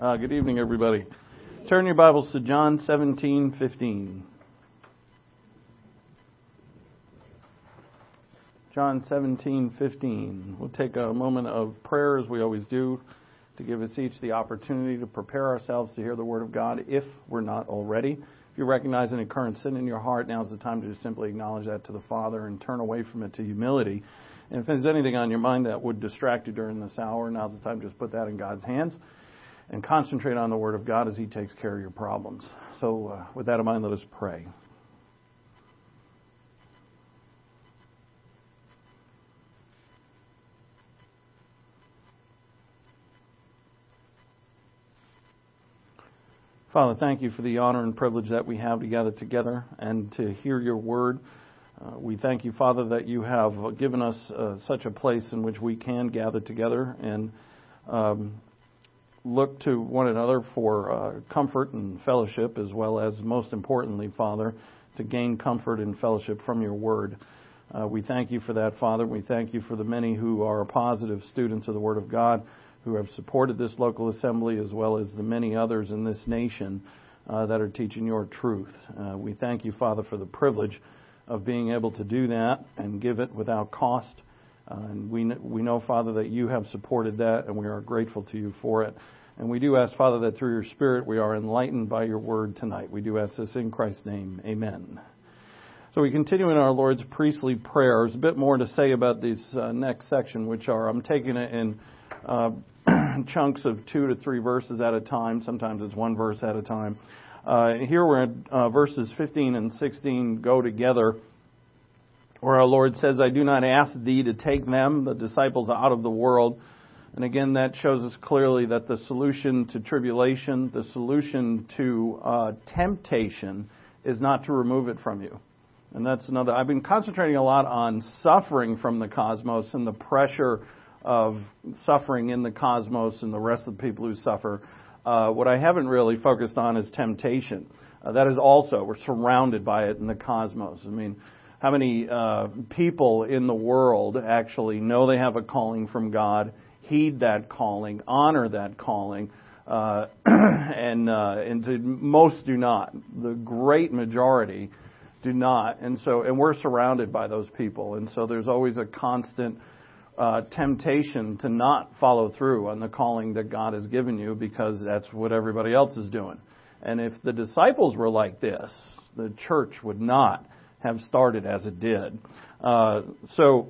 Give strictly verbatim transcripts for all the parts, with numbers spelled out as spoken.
Uh, good evening, everybody. Turn your Bibles to John seventeen fifteen. John seventeen fifteen. We'll take a moment of prayer, as we always do, to give us each the opportunity to prepare ourselves to hear the Word of God, if we're not already. If you recognize any current sin in your heart, now's the time to just simply acknowledge that to the Father and turn away from it to humility. And if there's anything on your mind that would distract you during this hour, now's the time to just put that in God's hands and concentrate on the Word of God as He takes care of your problems. So uh, with that in mind, let us pray. Father, thank you for the honor and privilege that we have to gather together and to hear your word. Uh, we thank you, Father, that you have given us uh, such a place in which we can gather together and um, look to one another for uh, comfort and fellowship, as well as, most importantly, Father, to gain comfort and fellowship from your word. Uh, we thank you for that, Father. We thank you for the many who are positive students of the Word of God, who have supported this local assembly, as well as the many others in this nation uh, that are teaching your truth. Uh, we thank you, Father, for the privilege of being able to do that and give it without cost. Uh, and we we know, Father, that you have supported that, and we are grateful to you for it. And we do ask, Father, that through your Spirit we are enlightened by your word tonight. We do ask this in Christ's name. Amen. So we continue in our Lord's priestly prayer. There's a bit more to say about this uh, next section, which are, I'm taking it in uh, chunks of two to three verses at a time. Sometimes it's one verse at a time. Uh, here we're at uh, verses fifteen and sixteen go together, where our Lord says, I do not ask thee to take them, the disciples, out of the world. And again, that shows us clearly that the solution to tribulation, the solution to uh, temptation, is not to remove it from you. And that's another. I've been concentrating a lot on suffering from the cosmos and the pressure of suffering in the cosmos and the rest of the people who suffer. Uh, what I haven't really focused on is temptation. Uh, that is also, we're surrounded by it in the cosmos. I mean, how many uh, people in the world actually know they have a calling from God, heed that calling, honor that calling, uh, and uh, and to, most do not. The great majority do not. And so, and we're surrounded by those people. And so there's always a constant Uh, temptation to not follow through on the calling that God has given you, because that's what everybody else is doing. And if the disciples were like this, the church would not have started as it did. Uh, so,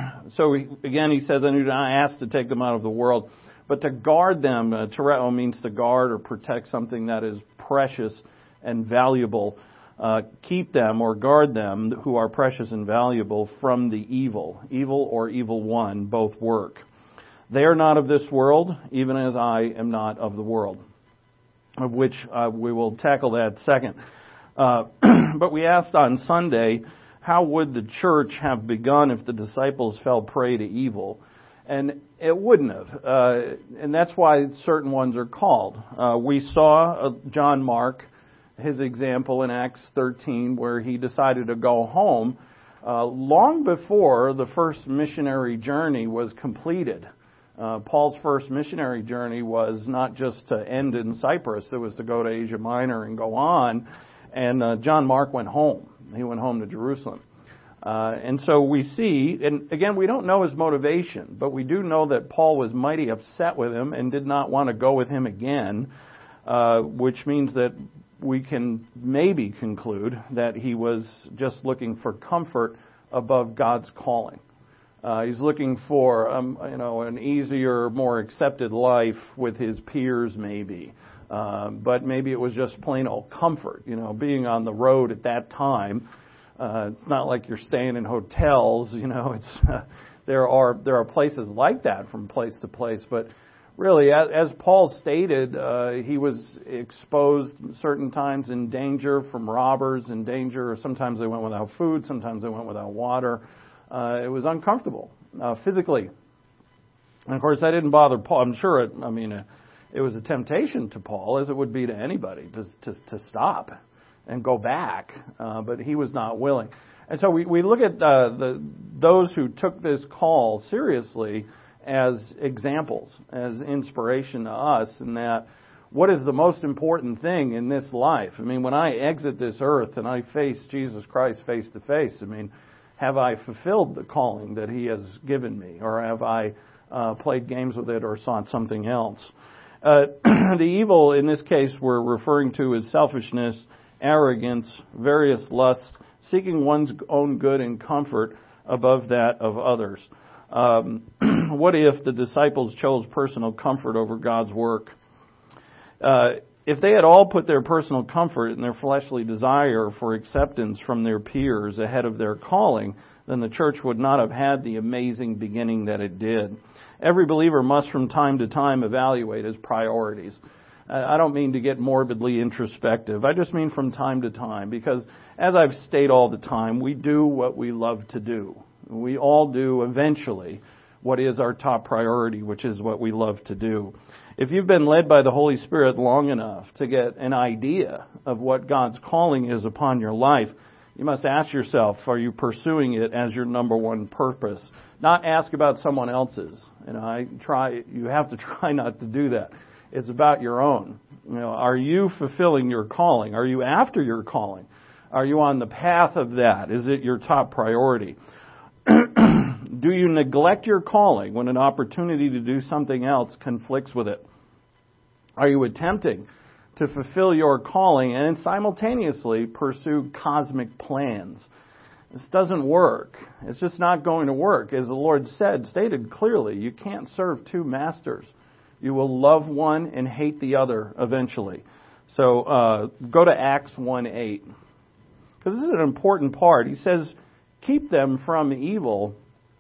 so he, again, he says, I do not ask to take them out of the world, but to guard them. Uh, tereo means to guard or protect something that is precious and valuable. Uh, keep them or guard them who are precious and valuable from the evil. Evil or evil one, both work. They are not of this world, even as I am not of the world. Of which uh, we will tackle that second. Uh, but we asked on Sunday, how would the church have begun if the disciples fell prey to evil? And it wouldn't have. Uh, and that's why certain ones are called. Uh, we saw uh, John Mark, his example in Acts thirteen, where he decided to go home uh, long before the first missionary journey was completed. Uh, Paul's first missionary journey was not just to end in Cyprus, it was to go to Asia Minor and go on. And uh, John Mark went home. He went home to Jerusalem. Uh, and so we see, and again, we don't know his motivation, but we do know that Paul was mighty upset with him and did not want to go with him again, uh, which means that we can maybe conclude that he was just looking for comfort above God's calling. Uh, he's looking for, um, you know, an easier, more accepted life with his peers, maybe. Uh, but maybe it was just plain old comfort. You know, being on the road at that time, uh, it's not like you're staying in hotels. You know, it's uh, there are there are places like that from place to place, but. Really, as Paul stated, uh, he was exposed certain times in danger from robbers, in danger. Sometimes they went without food, sometimes they went without water. Uh, it was uncomfortable uh, physically. And of course, that didn't bother Paul. I'm sure it, I mean, uh, it was a temptation to Paul, as it would be to anybody, to, to, to stop and go back. Uh, but he was not willing. And so we, we look at uh, the those who took this call seriously as examples, as inspiration to us, in that what is the most important thing in this life? I mean, when I exit this earth and I face Jesus Christ face to face, I mean, have I fulfilled the calling that He has given me? Or have I uh, played games with it or sought something else? Uh, the evil in this case we're referring to is selfishness, arrogance, various lusts, seeking one's own good and comfort above that of others. Um, what if the disciples chose personal comfort over God's work? Uh, if they had all put their personal comfort and their fleshly desire for acceptance from their peers ahead of their calling, then the church would not have had the amazing beginning that it did. Every believer must from time to time evaluate his priorities. I don't mean to get morbidly introspective. I just mean from time to time, because as I've stated all the time, we do what we love to do. We all do eventually what is our top priority, which is what we love to do. If you've been led by the Holy Spirit long enough to get an idea of what God's calling is upon your life, you must ask yourself, are you pursuing it as your number one purpose? Not ask about someone else's. You know, I try, you have to try not to do that. It's about your own. You know, are you fulfilling your calling? Are you after your calling? Are you on the path of that? Is it your top priority? Do you neglect your calling when an opportunity to do something else conflicts with it? Are you attempting to fulfill your calling and simultaneously pursue cosmic plans? This doesn't work. It's just not going to work. As the Lord said, stated clearly, you can't serve two masters. You will love one and hate the other eventually. So uh, go to Acts one eight. Because this is an important part. He says, keep them from evil.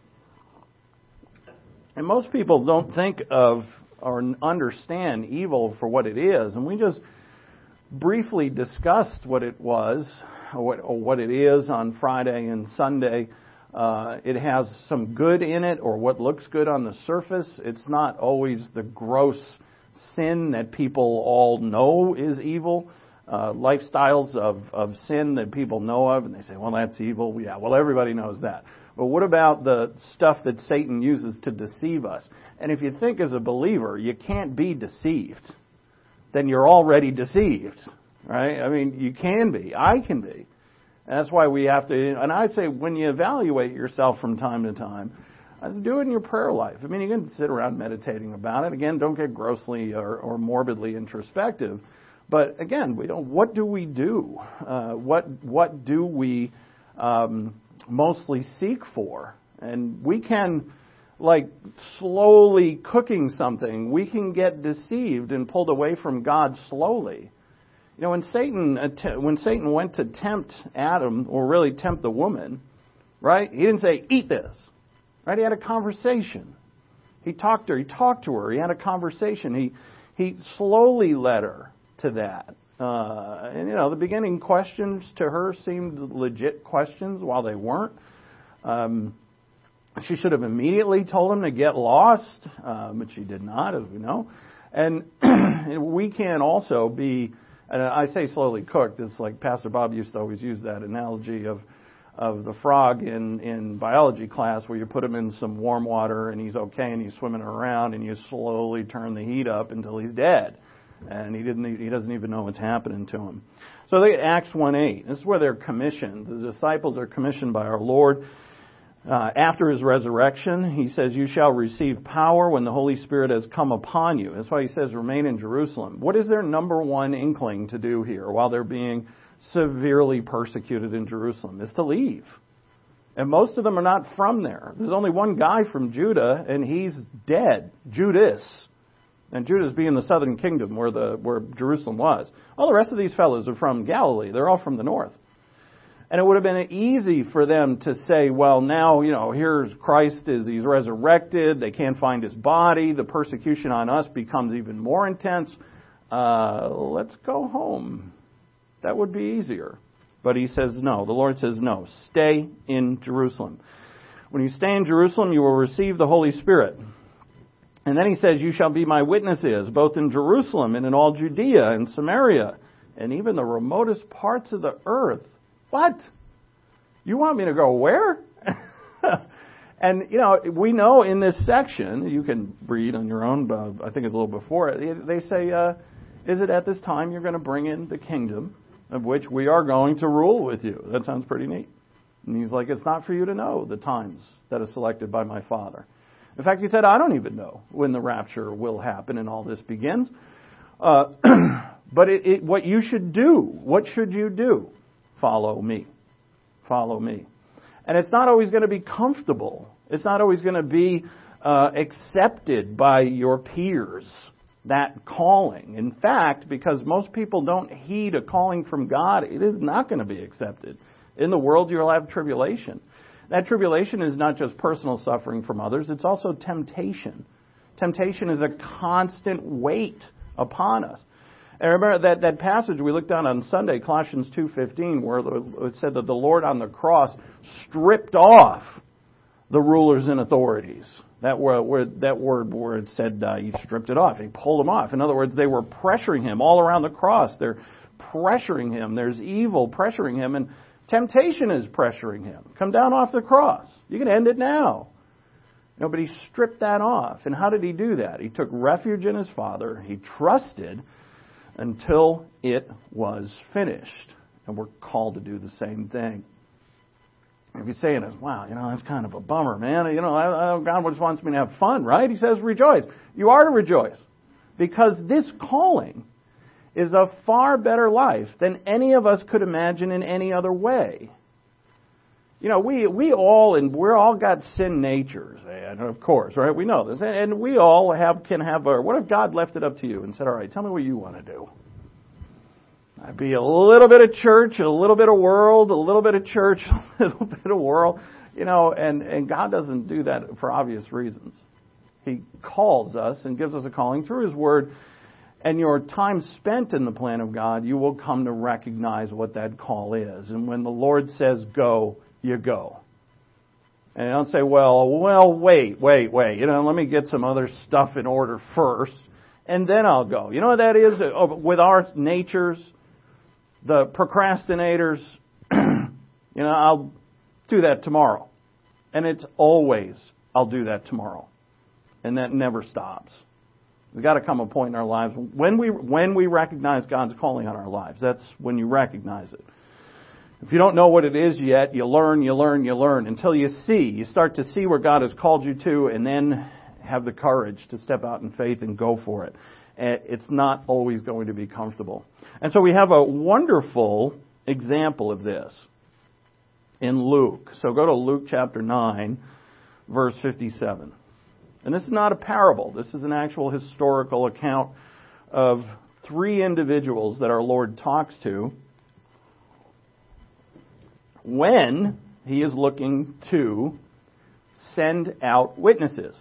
And most people don't think of or understand evil for what it is. And we just briefly discussed what it was, or what, or what it is on Friday and Sunday. Uh, it has some good in it, or what looks good on the surface. It's not always the gross sin that people all know is evil. Uh, lifestyles of, of sin that people know of, and they say, well, that's evil. Yeah, well, everybody knows that. But what about the stuff that Satan uses to deceive us? And if you think as a believer you can't be deceived, then you're already deceived, right? I mean, you can be. I can be. And that's why we have to, and I'd say when you evaluate yourself from time to time, do it in your prayer life. I mean, you can sit around meditating about it. Again, don't get grossly or, or morbidly introspective. But again, we don't, what do we do? Uh, what what do we um, mostly seek for? And we can, like slowly cooking something, we can get deceived and pulled away from God slowly. You know, when Satan when Satan went to tempt Adam, or really tempt the woman, right? He didn't say, eat this. Right? He had a conversation. He talked to her. He talked to her. He had a conversation. He he slowly led her to that. Uh, and, you know, the beginning questions to her seemed legit questions while they weren't. Um, she should have immediately told him to get lost, uh, but she did not, as we know. And we can also be, and I say slowly cooked, it's like Pastor Bob used to always use that analogy of of the frog in, in biology class, where you put him in some warm water and he's okay and he's swimming around, and you slowly turn the heat up until he's dead. And he didn't. He doesn't even know what's happening to him. So they Acts one eight. This is where they're commissioned. The disciples are commissioned by our Lord. Uh, after His resurrection, He says, you shall receive power when the Holy Spirit has come upon you. That's why He says, remain in Jerusalem. What is their number one inkling to do here while they're being severely persecuted in Jerusalem? Is to leave. And most of them are not from there. There's only one guy from Judah, and he's dead. Judas. And Judah being the southern kingdom where the where Jerusalem was. All the rest of these fellows are from Galilee. They're all from the north. And it would have been easy for them to say, well, now, you know, here's Christ, is He's resurrected. They can't find His body. The persecution on us becomes even more intense. Uh, let's go home. That would be easier. But He says no. The Lord says no. Stay in Jerusalem. When you stay in Jerusalem, you will receive the Holy Spirit. And then He says, you shall be my witnesses, both in Jerusalem and in all Judea and Samaria, and even the remotest parts of the earth. What? You want me to go where? And, you know, we know in this section, you can read on your own, but I think it's a little before it, they say, uh, is that at this time you're going to bring in the kingdom of which we are going to rule with you. That sounds pretty neat. And he's like, it's not for you to know the times that is selected by my Father. In fact, he said, I don't even know when the rapture will happen and all this begins. Uh, but it, it, what you should do, what should you do? Follow me. Follow me. And it's not always going to be comfortable. It's not always going to be uh, accepted by your peers, that calling. In fact, because most people don't heed a calling from God, it is not going to be accepted. In the world, you'll have tribulation. That tribulation is not just personal suffering from others, it's also temptation. Temptation is a constant weight upon us. And remember that, that passage we looked at on Sunday, Colossians two fifteen, where it said that the Lord on the cross stripped off the rulers and authorities. That word, that word where it said uh, he stripped it off. He pulled them off. In other words, they were pressuring him all around the cross. They're pressuring him. There's evil pressuring him. And temptation is pressuring him. Come down off the cross. You can end it now. No, but he stripped that off. And how did he do that? He took refuge in his Father. He trusted until it was finished. And we're called to do the same thing. If you're saying this, wow, you know, that's kind of a bummer, man. You know, I, I, God just wants me to have fun, right? He says rejoice. You are to rejoice. Because this calling is a far better life than any of us could imagine in any other way. You know, we we all, and we're all got sin natures, and of course, right? We know this. And we all have can have our, what if God left it up to you and said, all right, tell me what you want to do? I'd be a little bit of church, a little bit of world, a little bit of church, a little bit of world, you know, and, and God doesn't do that for obvious reasons. He calls us and gives us a calling through His Word, and your time spent in the plan of God, you will come to recognize what that call is. And when the Lord says go, you go. And you don't say, well, well, wait, wait, wait, you know, let me get some other stuff in order first, and then I'll go. You know what that is? With our natures, the procrastinators, you know, I'll do that tomorrow. And it's always, I'll do that tomorrow. And that never stops. There's got to come a point in our lives when we when we recognize God's calling on our lives. That's when you recognize it. If you don't know what it is yet, you learn, you learn, you learn until you see. You start to see where God has called you to, and then have the courage to step out in faith and go for it. It's not always going to be comfortable. And so we have a wonderful example of this in Luke. So go to Luke chapter nine, verse fifty-seven. And this is not a parable. This is an actual historical account of three individuals that our Lord talks to when He is looking to send out witnesses.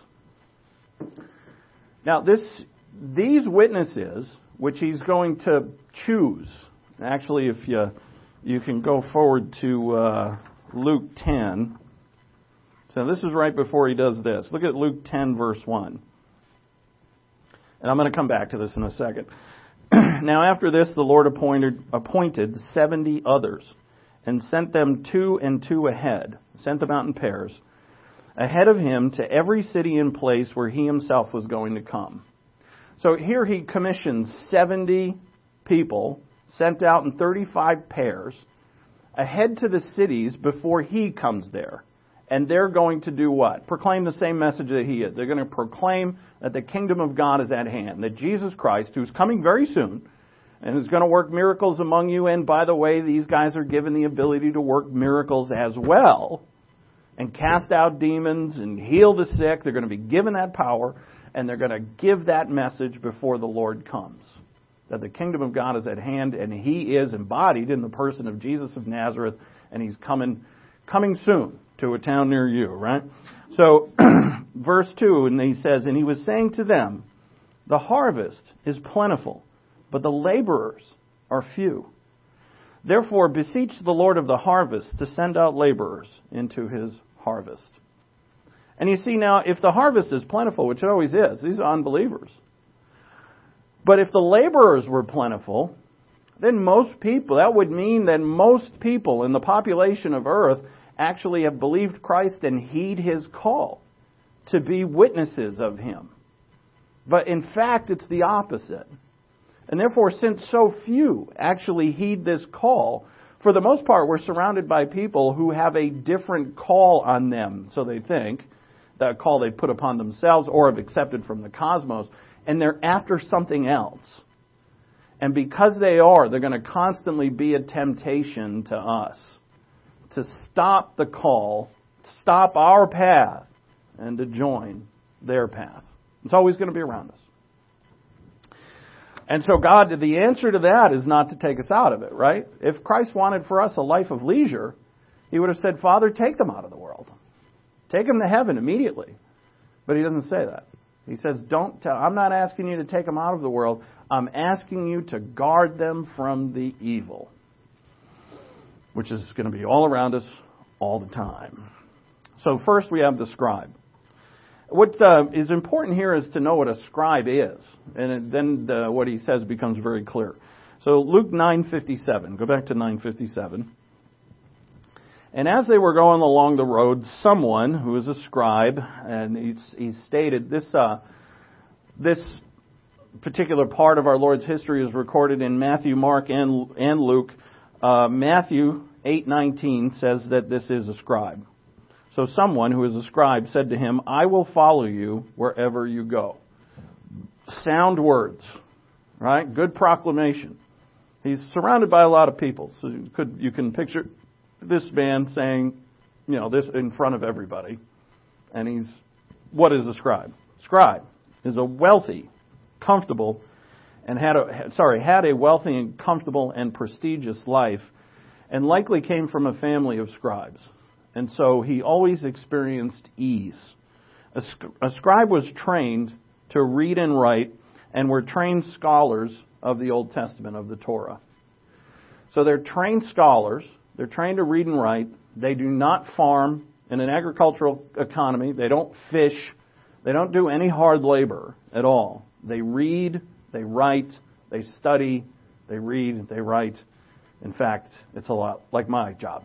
Now, this these witnesses, which He's going to choose, actually, if you you can go forward to uh, Luke ten. So this is right before He does this. Look at Luke ten, verse one. And I'm going to come back to this in a second. Now, after this, the Lord appointed appointed seventy others and sent them two and two ahead, sent them out in pairs, ahead of Him to every city and place where He Himself was going to come. So here He commissions seventy people, sent out in thirty-five pairs, ahead to the cities before He comes there. And they're going to do what? Proclaim the same message that He is. They're going to proclaim that the kingdom of God is at hand, that Jesus Christ, who's coming very soon, and is going to work miracles among you. And by the way, these guys are given the ability to work miracles as well, and cast out demons and heal the sick. They're going to be given that power, and they're going to give that message before the Lord comes. That the kingdom of God is at hand, and He is embodied in the person of Jesus of Nazareth, and He's coming, coming soon to a town near you, right? So, verse two, and He says, and He was saying to them, the harvest is plentiful, but the laborers are few. Therefore, beseech the Lord of the harvest to send out laborers into His harvest. And you see now, if the harvest is plentiful, which it always is, these are unbelievers. But if the laborers were plentiful, then most people, that would mean that most people in the population of earth actually have believed Christ and heed His call to be witnesses of Him. But in fact, it's the opposite. And therefore, since so few actually heed this call, for the most part, we're surrounded by people who have a different call on them, so they think, that call they put upon themselves or have accepted from the cosmos, and they're after something else. And because they are, they're going to constantly be a temptation to us to stop the call, stop our path, and to join their path. It's always going to be around us. And so God, the answer to that is not to take us out of it, right? If Christ wanted for us a life of leisure, He would have said, Father, take them out of the world. Take them to heaven immediately. But He doesn't say that. He says, don't tell, I'm not asking you to take them out of the world. I'm asking you to guard them from the evil, which is going to be all around us all the time. So first we have the scribe. What uh, is important here is to know what a scribe is, and then the, what he says becomes very clear. So Luke nine fifty-seven, go back to nine fifty-seven. And as they were going along the road, someone who is a scribe, and he's, he's stated this uh, this particular part of our Lord's history is recorded in Matthew, Mark, and and Luke. Uh, Matthew eight nineteen says that this is a scribe. So someone who is a scribe said to him, I will follow you wherever you go. Sound words, right? Good proclamation. He's surrounded by a lot of people. So you, could, you can picture this man saying, you know, this in front of everybody. And he's, what is a scribe? Scribe is a wealthy, comfortable, and had a, sorry, had a wealthy and comfortable and prestigious life, and likely came from a family of scribes. And so he always experienced ease. A, a scribe was trained to read and write and were trained scholars of the Old Testament, of the Torah. So they're trained scholars. They're trained to read and write. They do not farm in an agricultural economy. They don't fish. They don't do any hard labor at all. They read, they write, they study, they read, they write. In fact, it's a lot like my job.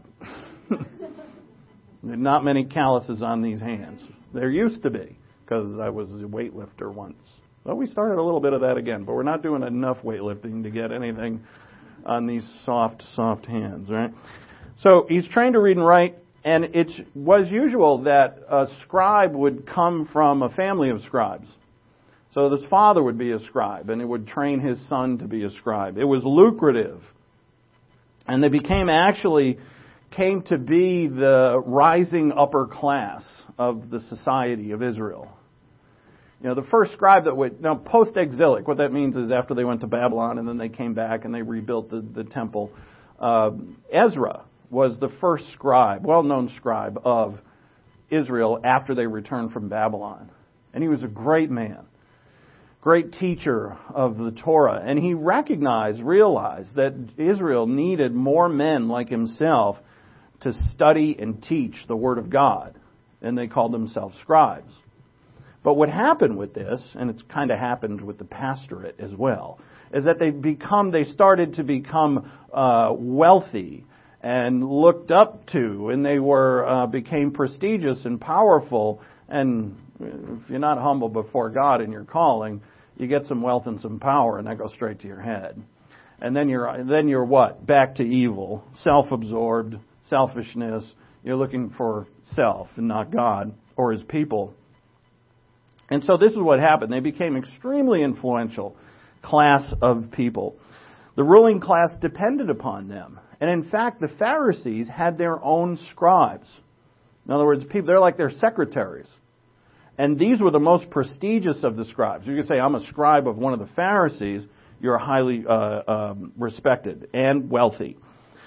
Not many calluses on these hands. There used to be, because I was a weightlifter once. Well, we started a little bit of that again, but we're not doing enough weightlifting to get anything on these soft, soft hands, right? So he's trained to read and write, and it was usual that a scribe would come from a family of scribes. So his father would be a scribe, and he would train his son to be a scribe. It was lucrative. And they became actually... came to be the rising upper class of the society of Israel. You know, the first scribe that would, now post-exilic, what that means is after they went to Babylon and then they came back and they rebuilt the, the temple, uh, Ezra was the first scribe, well-known scribe of Israel after they returned from Babylon. And he was a great man, great teacher of the Torah. And he recognized, realized that Israel needed more men like himself to study and teach the Word of God. And they called themselves scribes. But what happened with this, and it's kind of happened with the pastorate as well, is that they become, they started to become uh, wealthy and looked up to, and they were uh, became prestigious and powerful. And if you're not humble before God in your calling, you get some wealth and some power, and that goes straight to your head. And then you're then you're what? Back to evil, self-absorbed, selfishness. You're looking for self and not God or His people. And so this is what happened. They became extremely influential class of people. The ruling class depended upon them. And in fact, the Pharisees had their own scribes. In other words, people, they're like their secretaries. And these were the most prestigious of the scribes. You could say, I'm a scribe of one of the Pharisees. You're highly uh, um, respected and wealthy.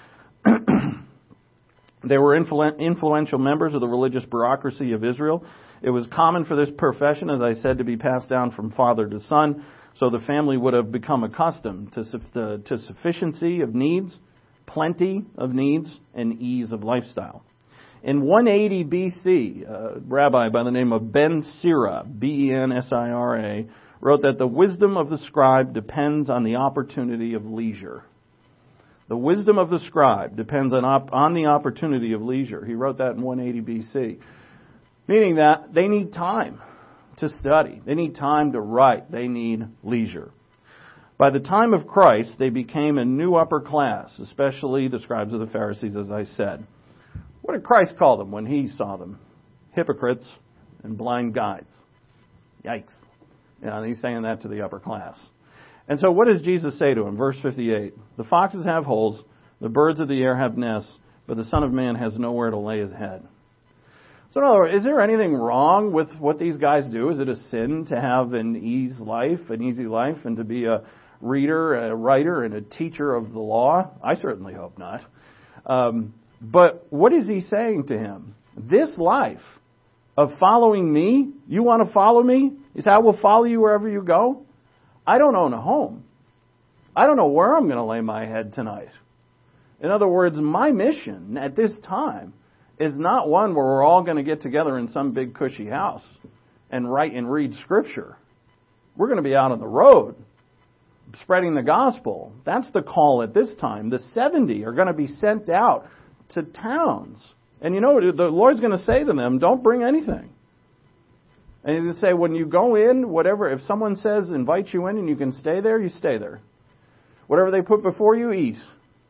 They were influ- influential members of the religious bureaucracy of Israel. It was common for this profession, as I said, to be passed down from father to son. So the family would have become accustomed to, to, to sufficiency of needs, plenty of needs, and ease of lifestyle. In one eighty B C, a rabbi by the name of Ben Sira, B E N S I R A, wrote that the wisdom of the scribe depends on the opportunity of leisure. The wisdom of the scribe depends on, op- on the opportunity of leisure. He wrote that in one eighty B C. Meaning that they need time to study. They need time to write. They need leisure. By the time of Christ, they became a new upper class, especially the scribes of the Pharisees, as I said. What did Christ call them when he saw them? Hypocrites and blind guides. Yikes. You know, and he's saying that to the upper class. And so what does Jesus say to him? Verse fifty-eight. The foxes have holes, the birds of the air have nests, but the Son of Man has nowhere to lay his head. So in other words, is there anything wrong with what these guys do? Is it a sin to have an ease life, an easy life, and to be a reader, a writer, and a teacher of the law? I certainly hope not. Um, but what is he saying to him? This life of following me, you want to follow me? He said, I will follow you wherever you go. I don't own a home. I don't know where I'm going to lay my head tonight. In other words, my mission at this time is not one where we're all going to get together in some big cushy house and write and read Scripture. We're going to be out on the road spreading the gospel. That's the call at this time. The seventy are going to be sent out to towns. And you know, the Lord's going to say to them, don't bring anything. And he's going to say, when you go in, whatever, if someone says, invite you in and you can stay there, you stay there. Whatever they put before you, eat.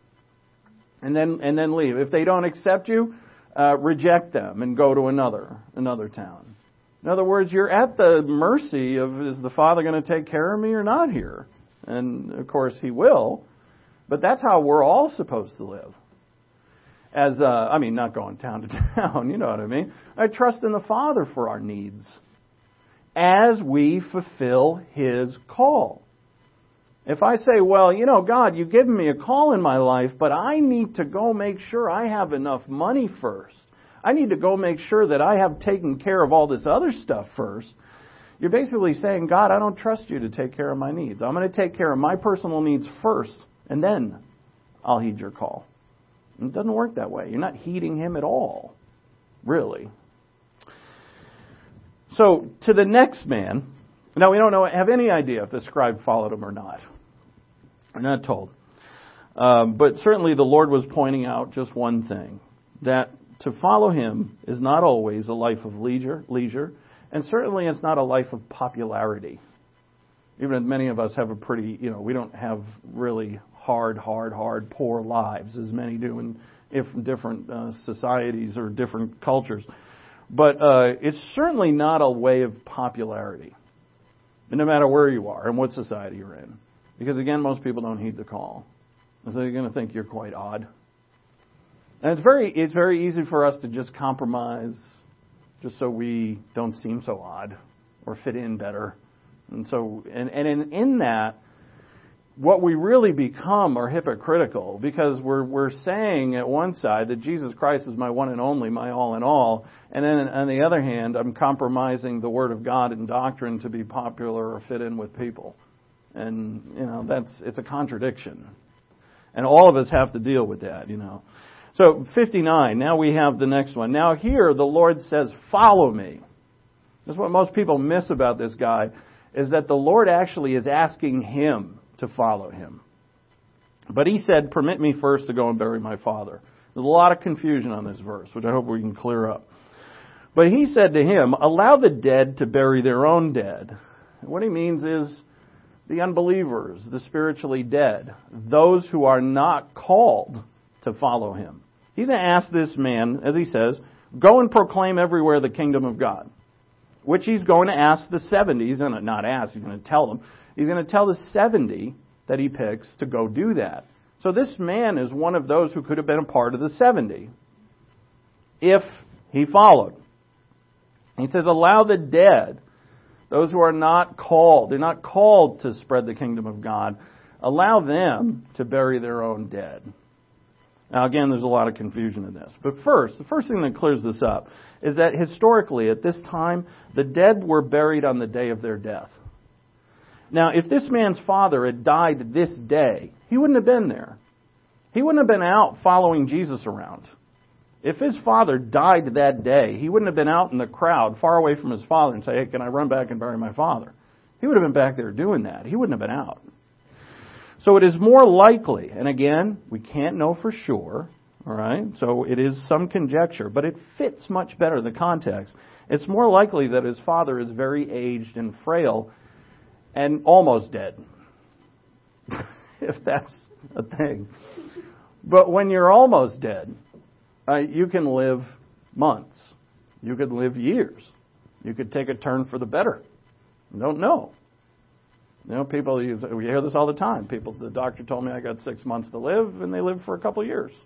And then and then leave. If they don't accept you, uh, reject them and go to another another town. In other words, you're at the mercy of, is the Father going to take care of me or not here? And of course He will. But that's how we're all supposed to live. As uh, I mean, not going town to town, you know what I mean. I trust in the Father for our needs as we fulfill His call. If I say, well, you know, God, you've given me a call in my life, but I need to go make sure I have enough money first. I need to go make sure that I have taken care of all this other stuff first. You're basically saying, God, I don't trust you to take care of my needs. I'm going to take care of my personal needs first, and then I'll heed your call. And it doesn't work that way. You're not heeding Him at all, really. So, to the next man, now we don't know, have any idea if the scribe followed him or not. We're not told. Um, but certainly the Lord was pointing out just one thing, that to follow Him is not always a life of leisure, leisure, and certainly it's not a life of popularity. Even if many of us have a pretty, you know, we don't have really hard, hard, hard, poor lives as many do in if different uh, societies or different cultures. But uh, it's certainly not a way of popularity, no matter where you are and what society you're in. Because again, most people don't heed the call. So they're going to think you're quite odd. And it's very it's very easy for us to just compromise just so we don't seem so odd or fit in better. And so and, and in, in that, what we really become are hypocritical, because we're we're saying at one side that Jesus Christ is my one and only, my all in all, and then on the other hand, I'm compromising the Word of God and doctrine to be popular or fit in with people. And, you know, that's it's a contradiction. And all of us have to deal with that, you know. So, fifty-nine, now we have the next one. Now here the Lord says, follow me. That's what most people miss about this guy, is that the Lord actually is asking him to follow Him. But He said, permit me first to go and bury my father. There's a lot of confusion on this verse, which I hope we can clear up. But He said to him, allow the dead to bury their own dead. And what He means is the unbelievers, the spiritually dead, those who are not called to follow Him. He's going to ask this man, as He says, go and proclaim everywhere the kingdom of God. Which He's going to ask the seventy. He's going to not ask, He's going to tell them. He's going to tell the seventy that He picks to go do that. So this man is one of those who could have been a part of the seventy if he followed. He says, allow the dead, those who are not called, they're not called to spread the kingdom of God, allow them to bury their own dead. Now again, there's a lot of confusion in this. But first, the first thing that clears this up is that historically at this time, the dead were buried on the day of their death. Now, if this man's father had died this day, he wouldn't have been there. He wouldn't have been out following Jesus around. If his father died that day, he wouldn't have been out in the crowd far away from his father and say, hey, can I run back and bury my father? He would have been back there doing that. He wouldn't have been out. So it is more likely, and again, we can't know for sure, all right? So it is some conjecture, but it fits much better the context. It's more likely that his father is very aged and frail and almost dead. if that's a thing. But when you're almost dead, uh, you can live months. You could live years. You could take a turn for the better. You don't know. You know, people, you, we hear this all the time. People, the doctor told me I got six months to live, and they live for a couple of years.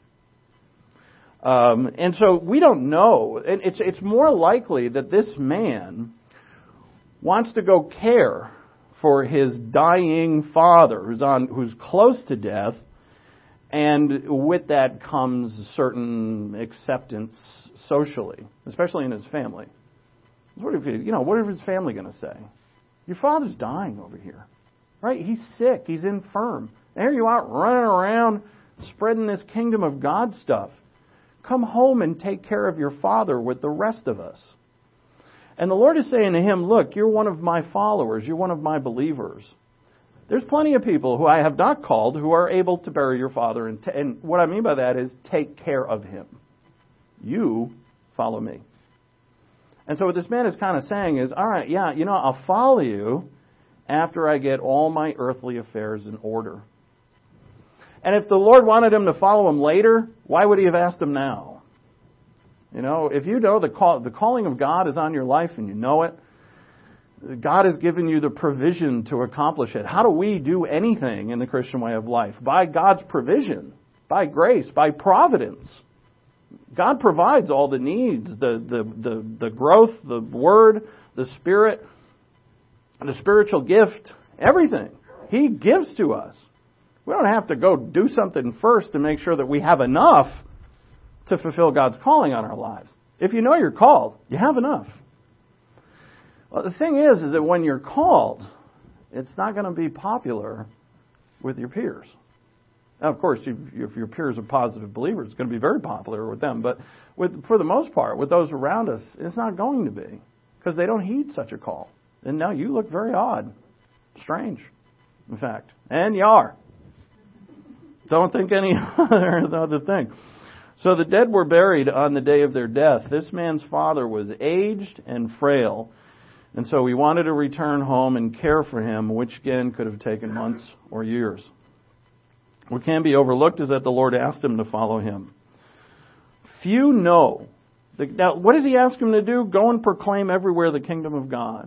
Um, and so we don't know. And it's it's more likely that this man wants to go care for his dying father, who's on, who's close to death, and with that comes certain acceptance socially, especially in his family. What if you know? What is his family going to say? Your father's dying over here, right? He's sick. He's infirm. And here you are running around spreading this kingdom of God stuff. Come home and take care of your father with the rest of us. And the Lord is saying to him, look, you're one of my followers. You're one of my believers. There's plenty of people who I have not called who are able to bury your father. And, t- and what I mean by that is take care of him. You follow me. And so what this man is kind of saying is, all right, yeah, you know, I'll follow you after I get all my earthly affairs in order. And if the Lord wanted him to follow him later, why would he have asked him now? You know, if you know the call, the calling of God is on your life and you know it, God has given you the provision to accomplish it. How do we do anything in the Christian way of life? By God's provision, by grace, by providence. God provides all the needs, the, the, the, the growth, the Word, the Spirit, the spiritual gift, everything. He gives to us. We don't have to go do something first to make sure that we have enough to fulfill God's calling on our lives. If you know you're called, you have enough. Well, the thing is, is that when you're called, it's not going to be popular with your peers. Now, of course, if your peers are positive believers, it's going to be very popular with them. But with, for the most part, with those around us, it's not going to be. Because they don't heed such a call. And now you look very odd. Strange, in fact. And you are. Don't think any other, other thing. So the dead were buried on the day of their death. This man's father was aged and frail. And so he wanted to return home and care for him, which again could have taken months or years. What can be overlooked is that the Lord asked him to follow him. Few know. Now, what does he ask him to do? Go and proclaim everywhere the kingdom of God.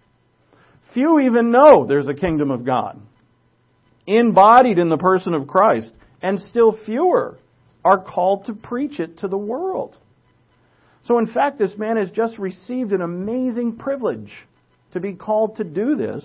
Few even know there's a kingdom of God embodied in the person of Christ. And still fewer are called to preach it to the world. So in fact, this man has just received an amazing privilege to be called to do this.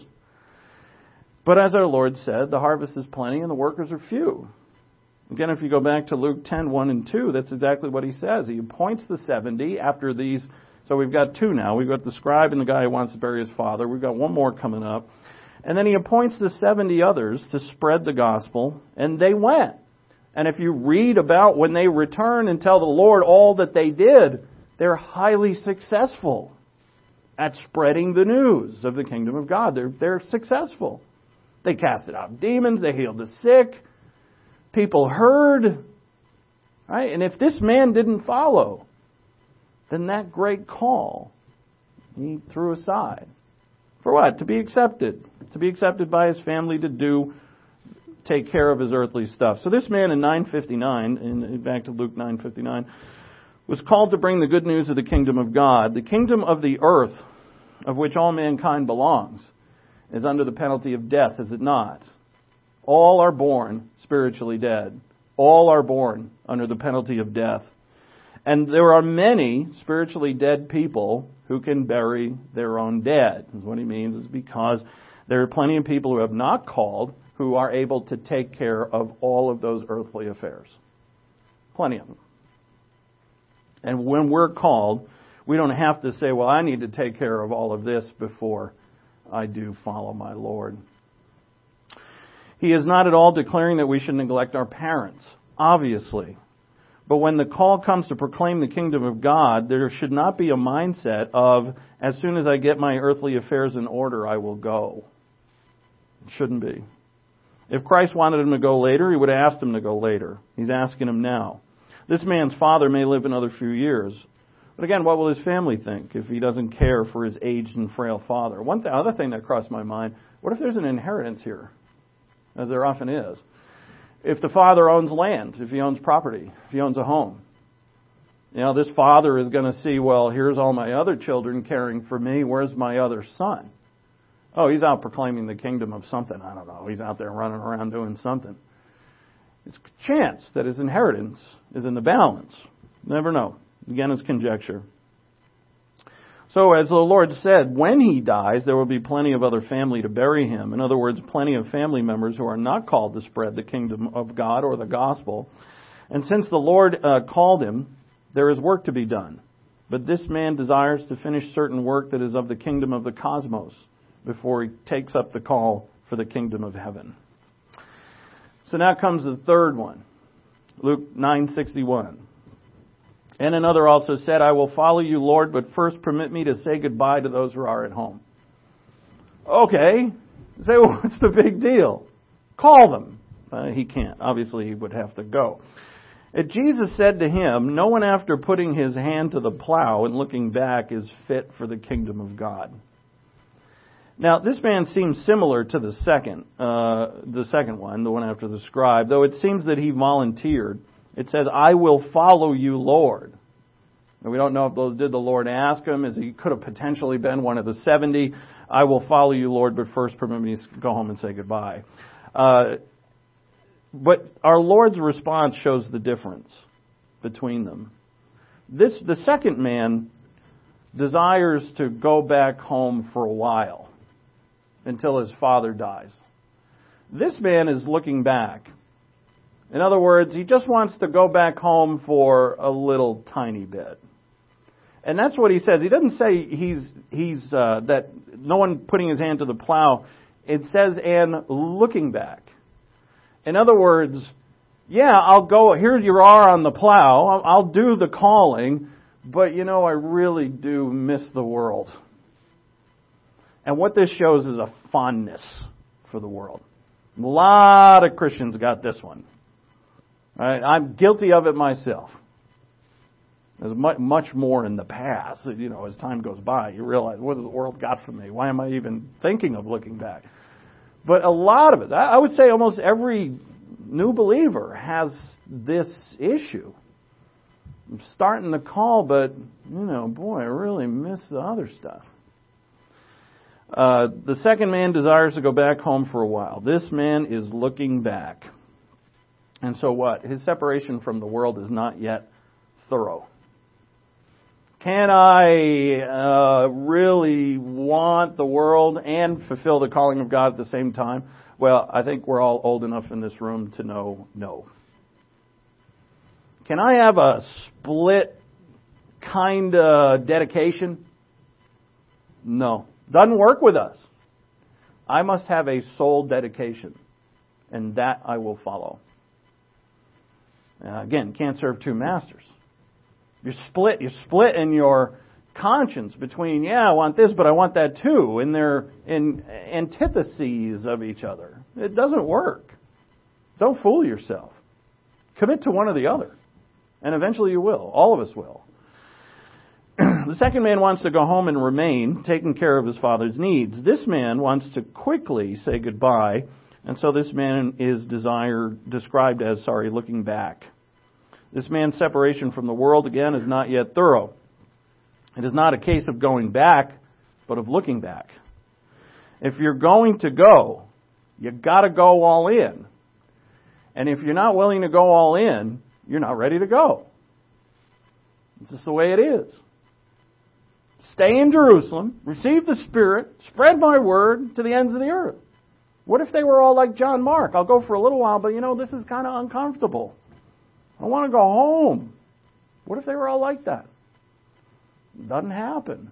But as our Lord said, the harvest is plenty and the workers are few. Again, if you go back to Luke ten, one and two, that's exactly what he says. He appoints the seventy after these. So we've got two now. We've got the scribe and the guy who wants to bury his father. We've got one more coming up. And then he appoints the seventy others to spread the gospel, and they went. And if you read about when they return and tell the Lord all that they did, they're highly successful at spreading the news of the kingdom of God. They're, they're successful. They casted out demons. They healed the sick. People heard. Right? And if this man didn't follow, then that great call he threw aside. For what? To be accepted. To be accepted by his family to do, take care of his earthly stuff. So this man in nine fifty-nine, in, back to Luke nine fifty-nine, was called to bring the good news of the kingdom of God. The kingdom of the earth, of which all mankind belongs, is under the penalty of death, is it not? All are born spiritually dead. All are born under the penalty of death. And there are many spiritually dead people who can bury their own dead. And what he means is because there are plenty of people who have not called who are able to take care of all of those earthly affairs. Plenty of them. And when we're called, we don't have to say, well, I need to take care of all of this before I do follow my Lord. He is not at all declaring that we should neglect our parents, obviously. But when the call comes to proclaim the kingdom of God, there should not be a mindset of, as soon as I get my earthly affairs in order, I will go. It shouldn't be. If Christ wanted him to go later, he would have asked him to go later. He's asking him now. This man's father may live another few years. But again, what will his family think if he doesn't care for his aged and frail father? One th- other thing that crossed my mind, what if there's an inheritance here? as there often is. If the father owns land, if he owns property, if he owns a home, you know, this father is going to see, well, here's all my other children caring for me. Where's my other son? Oh, he's out proclaiming the kingdom of something. I don't know. He's out there running around doing something. It's a chance that his inheritance is in the balance. Never know. Again, it's conjecture. So as the Lord said, when he dies, there will be plenty of other family to bury him. In other words, plenty of family members who are not called to spread the kingdom of God or the gospel. And since the Lord uh, called him, there is work to be done. But this man desires to finish certain work that is of the kingdom of the cosmos before he takes up the call for the kingdom of heaven. So now comes the third one. Luke nine sixty-one. And another also said, I will follow you, Lord, but first permit me to say goodbye to those who are at home. Okay. Say, well, what's the big deal? Call them. Uh, he can't. Obviously, he would have to go. And Jesus said to him, no one after putting his hand to the plow and looking back is fit for the kingdom of God. Now, this man seems similar to the second, uh, the second one, the one after the scribe, though it seems that he volunteered. It says, I will follow you, Lord. And we don't know if did the Lord ask him, as he could have potentially been one of the seventy. I will follow you, Lord, but first permit me to go home and say goodbye. Uh, but our Lord's response shows the difference between them. This, the second man desires to go back home for a while until his father dies. This man is looking back. In other words, he just wants to go back home for a little tiny bit. And that's what he says. He doesn't say he's he's uh, that no one putting his hand to the plow. It says, and looking back. In other words, yeah, I'll go, here you are on the plow. I'll, I'll do the calling, but you know, I really do miss the world. And what this shows is a fondness for the world. A lot of Christians got this one. Right? I'm guilty of it myself. There's much, much more in the past. You know, as time goes by, you realize, what has the world got for me? Why am I even thinking of looking back? But a lot of it, I would say almost every new believer has this issue. I'm starting the call, but, you know, boy, I really miss the other stuff. Uh, the second man desires to go back home for a while. This man is looking back. And so what? His separation from the world is not yet thorough. Can I uh, really want the world and fulfill the calling of God at the same time? Well, I think we're all old enough in this room to know no. Can I have a split kind of dedication? No. Doesn't work with us. I must have a sole dedication, and that I will follow. Uh, again, can't serve two masters. You're split. You're split in your conscience between, yeah, I want this, but I want that too, and they're in antitheses of each other. It doesn't work. Don't fool yourself. Commit to one or the other, and eventually you will. All of us will. The second man wants to go home and remain, taking care of his father's needs. This man wants to quickly say goodbye, and so this man is desire, described as, sorry, looking back. This man's separation from the world, again, is not yet thorough. It is not a case of going back, but of looking back. If you're going to go, you've got to go all in. And if you're not willing to go all in, you're not ready to go. It's just the way it is. Stay in Jerusalem, receive the Spirit, spread my word to the ends of the earth. What if they were all like John Mark? I'll go for a little while, but you know, this is kind of uncomfortable. I want to go home. What if they were all like that? It doesn't happen.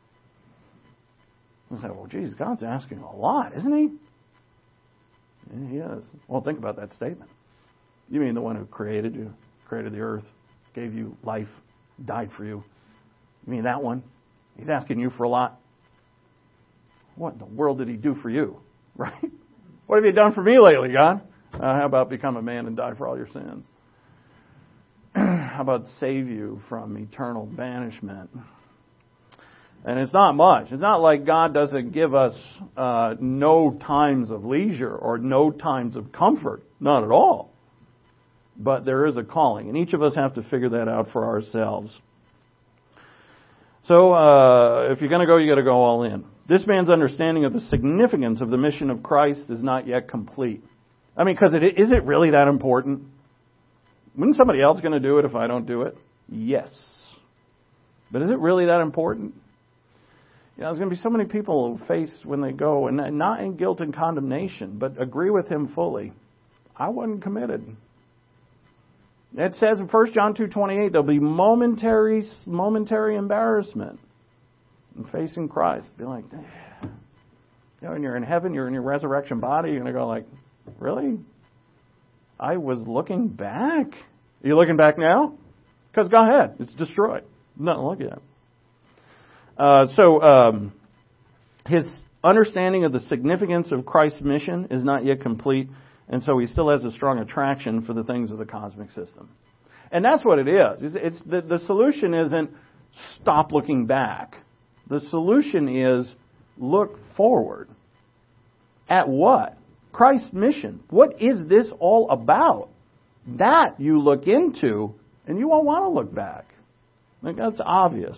I say, well, geez, God's asking a lot, isn't he? Yeah, he is. Well, think about that statement. You mean the one who created you, created the earth, gave you life, died for you. You mean that one? He's asking you for a lot. What in the world did he do for you? Right? What have you done for me lately, God? Uh, how about become a man and die for all your sins? How about save you from eternal banishment? And it's not much. It's not like God doesn't give us uh, no times of leisure or no times of comfort. Not at all. But there is a calling, and each of us have to figure that out for ourselves. So, uh, if you're going to go, you got to go all in. This man's understanding of the significance of the mission of Christ is not yet complete. I mean, because it, is it really that important? Isn't somebody else going to do it if I don't do it? Yes. But is it really that important? You know, there's going to be so many people faced when they go, and not in guilt and condemnation, but agree with him fully. I wasn't committed. It says in First John two twenty-eight, there'll be momentary, momentary embarrassment in facing Christ. Be like, you know, when you're in heaven, you're in your resurrection body, you're going to go like, really? I was looking back. Are you looking back now? Because go ahead, it's destroyed. Nothing to look at. Uh, so, um, his understanding of the significance of Christ's mission is not yet complete, and so he still has a strong attraction for the things of the cosmic system. And that's what it is. It's, it's the, the solution isn't stop looking back. The solution is look forward. At what? Christ's mission. What is this all about? That you look into, and you won't want to look back. Like, that's obvious.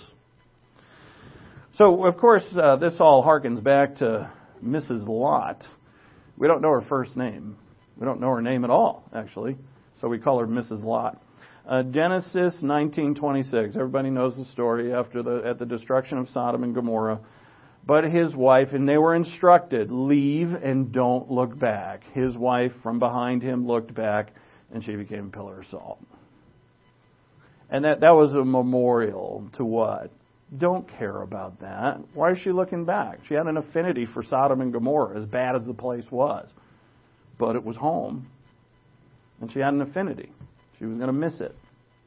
So, of course, uh, this all harkens back to Missus Lot. We don't know her first name. We don't know her name at all, actually. So we call her Missus Lot. Uh, Genesis nineteen twenty-six. Everybody knows the story after the at the destruction of Sodom and Gomorrah. But his wife, and they were instructed, leave and don't look back. His wife from behind him looked back, and she became a pillar of salt. And that, that was a memorial to what? Don't care about that. Why is she looking back? She had an affinity for Sodom and Gomorrah, as bad as the place was. But it was home. And she had an affinity. She was going to miss it.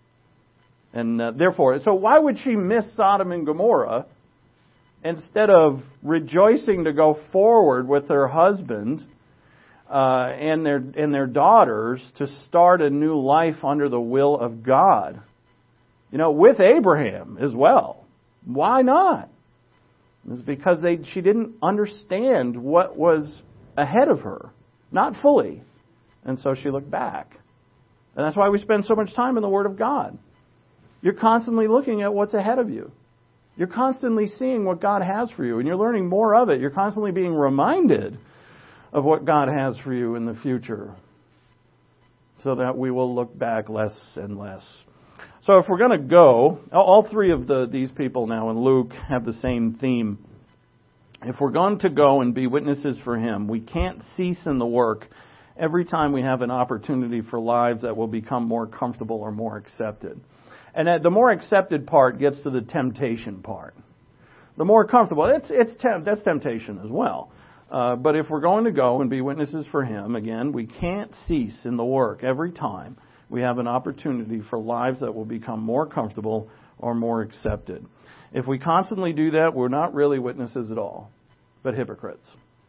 And uh, therefore, so why would she miss Sodom and Gomorrah instead of rejoicing to go forward with her husband uh, and their and their daughters to start a new life under the will of God? You know, with Abraham as well. Why not? It's because they she didn't understand what was ahead of her. Not fully. And so she looked back. And that's why we spend so much time in the Word of God. You're constantly looking at what's ahead of you. You're constantly seeing what God has for you, and you're learning more of it. You're constantly being reminded of what God has for you in the future, so that we will look back less and less. So if we're going to go, all three of the, these people now in Luke have the same theme. If we're going to go and be witnesses for Him, we can't cease in the work every time we have an opportunity for lives that will become more comfortable or more accepted. And the more accepted part gets to the temptation part. The more comfortable, it's, it's temp, that's temptation as well. Uh, but if we're going to go and be witnesses for Him, again, we can't cease in the work every time we have an opportunity for lives that will become more comfortable or more accepted. If we constantly do that, we're not really witnesses at all, but hypocrites.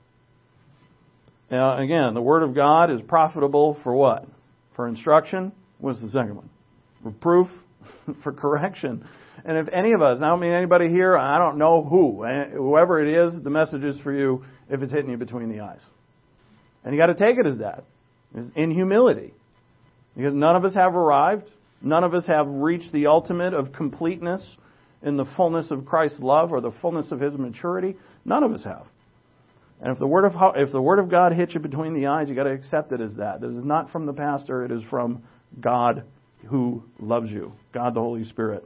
Now, again, the Word of God is profitable for what? For instruction. What's the second one? Reproof, for correction. And if any of us, I don't mean anybody here, I don't know who, whoever it is, the message is for you if it's hitting you between the eyes. And you got to take it as that, in humility. Because none of us have arrived. None of us have reached the ultimate of completeness in the fullness of Christ's love or the fullness of His maturity. None of us have. And if the word of if the Word of God hits you between the eyes, you got to accept it as that. This is not from the pastor. It is from God who loves you, God the Holy Spirit.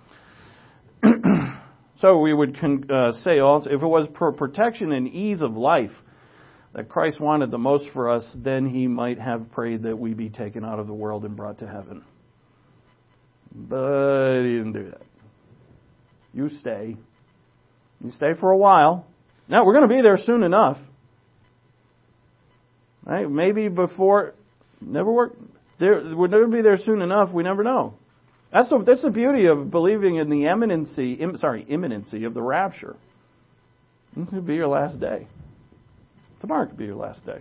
So we would uh, say also, if it was for protection and ease of life that Christ wanted the most for us, then He might have prayed that we be taken out of the world and brought to heaven. But He didn't do that. You stay. You stay for a while. Now, we're going to be there soon enough. Right? Maybe before, never work. There, we'll never be there soon enough. We never know. That's the, that's the beauty of believing in the imminency, im, sorry, imminency of the rapture. It could be your last day. Tomorrow could be your last day.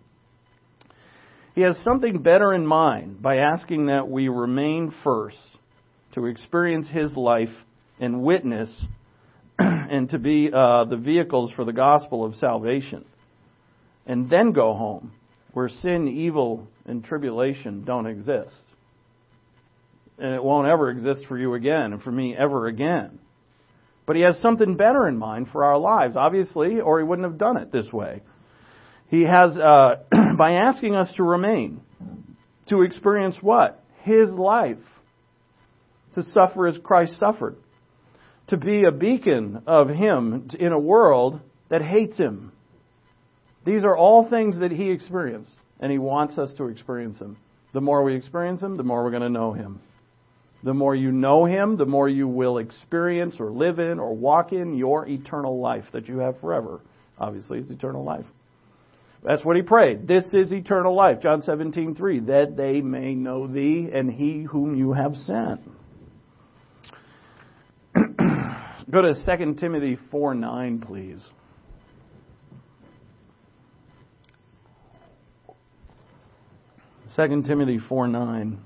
He has something better in mind by asking that we remain first to experience His life and witness and to be uh, the vehicles for the gospel of salvation. And then go home, where sin, evil, and tribulation don't exist. And it won't ever exist for you again, and for me ever again. But He has something better in mind for our lives, obviously, or He wouldn't have done it this way. He has, uh, by asking us to remain, to experience what? His life. To suffer as Christ suffered. To be a beacon of Him in a world that hates Him. These are all things that He experienced, and He wants us to experience them. The more we experience Him, the more we're going to know Him. The more you know Him, the more you will experience or live in or walk in your eternal life that you have forever. Obviously, it's eternal life. That's what He prayed. This is eternal life. John seventeen three. That they may know Thee and He whom You have sent. Go to Second Timothy four nine, please. Second Timothy four nine.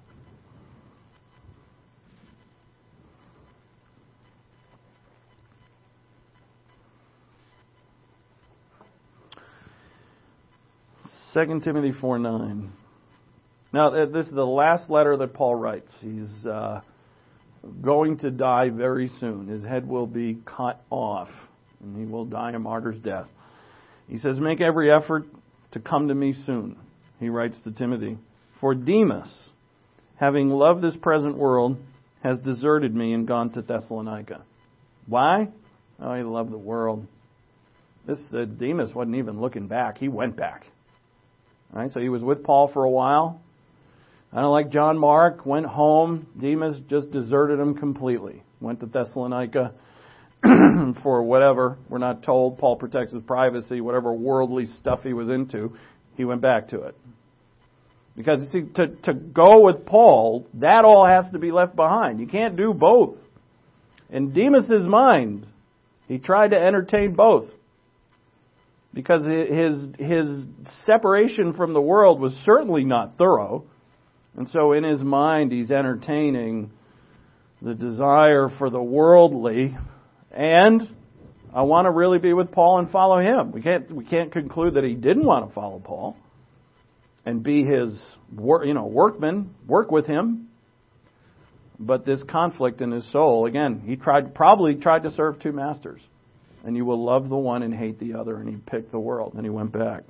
Second Timothy four nine. Now, this is the last letter that Paul writes. He's uh, going to die very soon. His head will be cut off, and he will die a martyr's death. He says, "Make every effort to come to me soon," he writes to Timothy. "For Demas, having loved this present world, has deserted me and gone to Thessalonica." Why? Oh, he loved the world. This uh, Demas wasn't even looking back. He went back. All right, so he was with Paul for a while. I don't like John Mark, went home. Demas just deserted him completely. Went to Thessalonica for whatever. We're not told. Paul protects his privacy. Whatever worldly stuff he was into, he went back to it. Because, you see, to, to go with Paul, that all has to be left behind. You can't do both. In Demas's mind, he tried to entertain both. Because his his separation from the world was certainly not thorough. And so in his mind, he's entertaining the desire for the worldly. And I want to really be with Paul and follow him. We can't we can't conclude that he didn't want to follow Paul and be his work, you know, workman, work with him. But this conflict in his soul, again, he tried probably tried to serve two masters. And you will love the one and hate the other. And he picked the world. And he went back.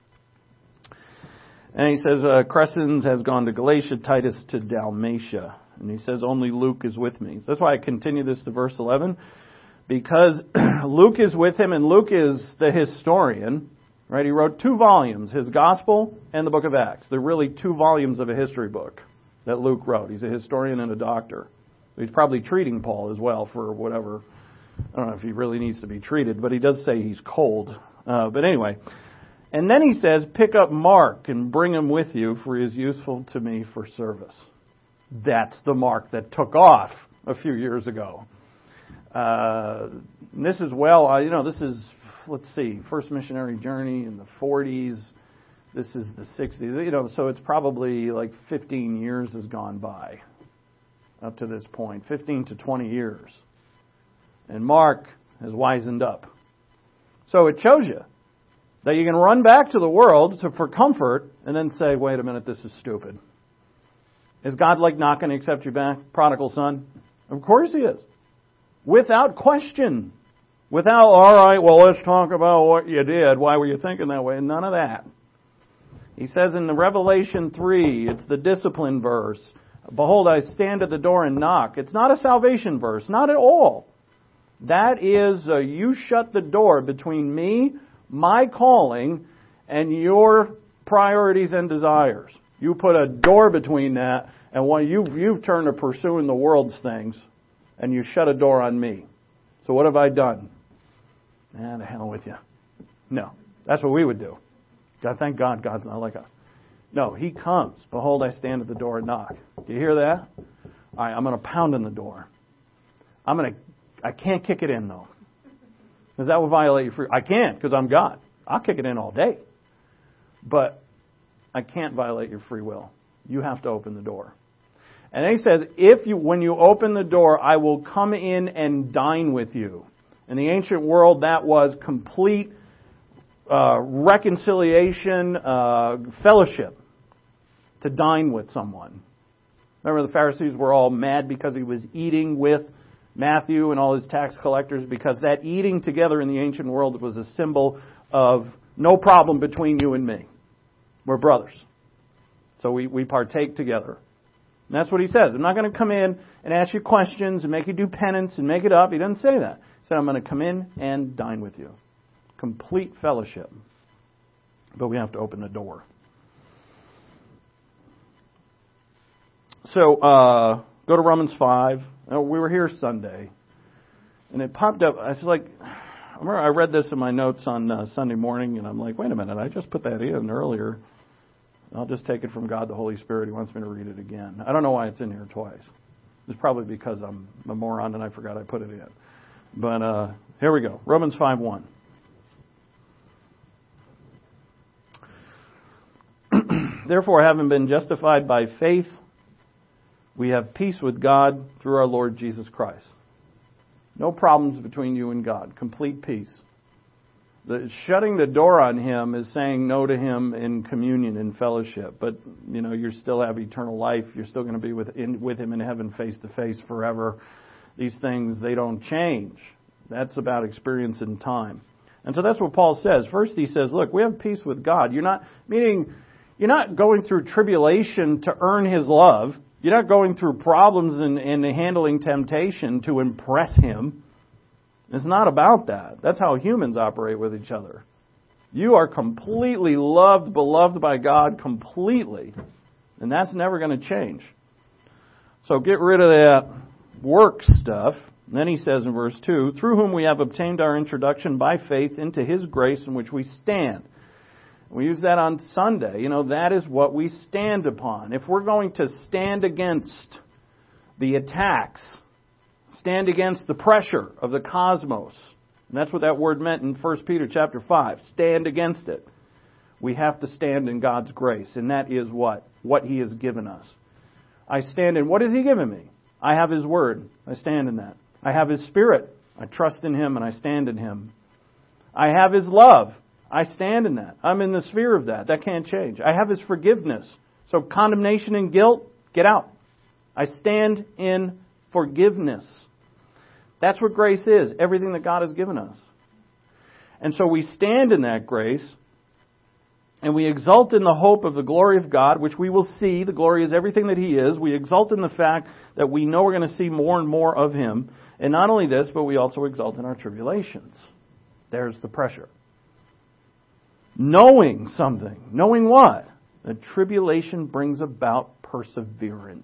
And he says, uh, Crescens has gone to Galatia, Titus to Dalmatia. And he says, only Luke is with me. So that's why I continue this to verse eleven. Because Luke is with him, and Luke is the historian. Right? He wrote two volumes, his Gospel and the book of Acts. They're really two volumes of a history book that Luke wrote. He's a historian and a doctor. He's probably treating Paul as well for whatever. I don't know if he really needs to be treated, but he does say he's cold. Uh, but anyway. And then he says, pick up Mark and bring him with you, for he is useful to me for service. That's the Mark that took off a few years ago. Uh, this is well, uh, you know, this is, let's see, first missionary journey in the forties. This is the sixties. You know, so it's probably like fifteen years has gone by up to this point, fifteen to twenty years. And Mark has wisened up. So it shows you that you can run back to the world to, for comfort and then say, wait a minute, this is stupid. Is God like not going to accept you back, prodigal son? Of course He is. Without question. Without, all right, well, let's talk about what you did. Why were you thinking that way? None of that. He says in the Revelation three, it's the discipline verse. Behold, I stand at the door and knock. It's not a salvation verse. Not at all. That is, uh, you shut the door between me, my calling, and your priorities and desires. You put a door between that, and when you, you've turned to pursuing the world's things, and you shut a door on me. So what have I done? Ah, the hell with you. No, that's what we would do. God, thank God God's not like us. No, He comes. Behold, I stand at the door and knock. Do you hear that? All right, I'm going to pound on the door. I'm going to I can't kick it in, though. Because that will violate your free... I can't, because I'm God. I'll kick it in all day. But I can't violate your free will. You have to open the door. And then he says, if you, when you open the door, I will come in and dine with you. In the ancient world, that was complete uh, reconciliation, uh, fellowship, to dine with someone. Remember, the Pharisees were all mad because he was eating with Matthew and all his tax collectors, because that eating together in the ancient world was a symbol of no problem between you and me. We're brothers. So we, we partake together. And that's what he says. I'm not going to come in and ask you questions and make you do penance and make it up. He doesn't say that. He said, I'm going to come in and dine with you. Complete fellowship. But we have to open the door. So, uh, go to Romans five. We were here Sunday. And it popped up. I was like, I remember I read this in my notes on uh, Sunday morning, and I'm like, wait a minute, I just put that in earlier. I'll just take it from God, the Holy Spirit. He wants me to read it again. I don't know why it's in here twice. It's probably because I'm a moron and I forgot I put it in. But uh, here we go. Romans five one. Therefore, having been justified by faith, we have peace with God through our Lord Jesus Christ. No problems between you and God. Complete peace. The shutting the door on Him is saying no to Him in communion, in fellowship. But, you know, you still have eternal life. You're still going to be with, in, with Him in heaven face to face forever. These things, they don't change. That's about experience in time. And so that's what Paul says. First he says, look, we have peace with God. You're not, meaning, you're not going through tribulation to earn His love. You're not going through problems and, and handling temptation to impress Him. It's not about that. That's how humans operate with each other. You are completely loved, beloved by God completely. And that's never going to change. So get rid of that work stuff. And then he says in verse two, through whom we have obtained our introduction by faith into His grace in which we stand. We use that on Sunday. You know, that is what we stand upon. If we're going to stand against the attacks, stand against the pressure of the cosmos, and that's what that word meant in First Peter chapter five, stand against it, we have to stand in God's grace. And that is what? What He has given us. I stand in, what has He given me? I have His Word. I stand in that. I have His Spirit. I trust in Him and I stand in Him. I have His love. I stand in that. I'm in the sphere of that. That can't change. I have His forgiveness. So condemnation and guilt, get out. I stand in forgiveness. That's what grace is. Everything that God has given us. And so we stand in that grace. And we exult in the hope of the glory of God, which we will see. The glory is everything that He is. We exult in the fact that we know we're going to see more and more of Him. And not only this, but we also exult in our tribulations. There's the pressure. Knowing something. Knowing what? That tribulation brings about perseverance.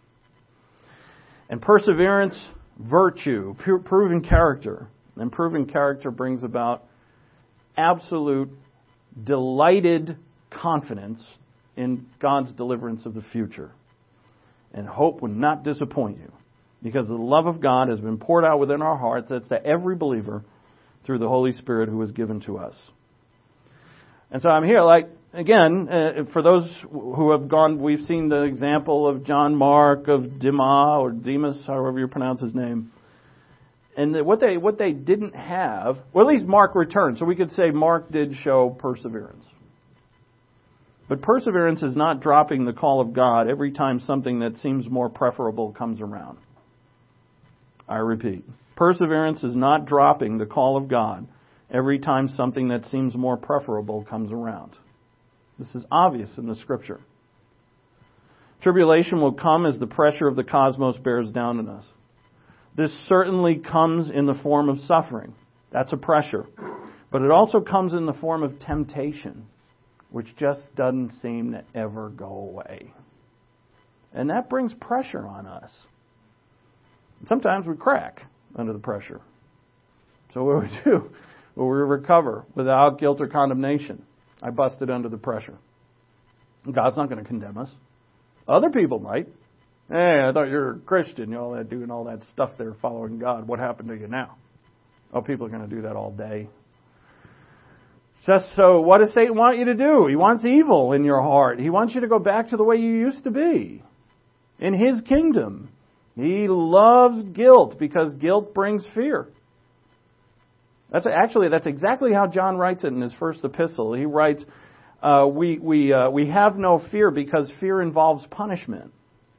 And perseverance, virtue, proven character. And proven character brings about absolute, delighted confidence in God's deliverance of the future. And hope will not disappoint you, because the love of God has been poured out within our hearts. That's to every believer through the Holy Spirit who is given to us. And so I'm here, like, again, uh, for those who have gone, we've seen the example of John Mark, of Demas, or Demas, however you pronounce his name. And the, what they what they didn't have, well, at least Mark returned. So we could say Mark did show perseverance. But perseverance is not dropping the call of God every time something that seems more preferable comes around. I repeat, perseverance is not dropping the call of God every time something that seems more preferable comes around. This is obvious in the Scripture. Tribulation will come as the pressure of the cosmos bears down on us. This certainly comes in the form of suffering. That's a pressure. But it also comes in the form of temptation, which just doesn't seem to ever go away. And that brings pressure on us. Sometimes we crack under the pressure. So what do we do? Well, we recover without guilt or condemnation. I busted under the pressure. God's not going to condemn us. Other people might. Hey, I thought you were a Christian. You know, all that doing all that stuff there, following God. What happened to you now? Oh, people are going to do that all day. Just so, what does Satan want you to do? He wants evil in your heart. He wants you to go back to the way you used to be. in His kingdom. He loves guilt because guilt brings fear. That's actually, that's exactly how John writes it in his first epistle. He writes, uh, we we uh, we have no fear because fear involves punishment.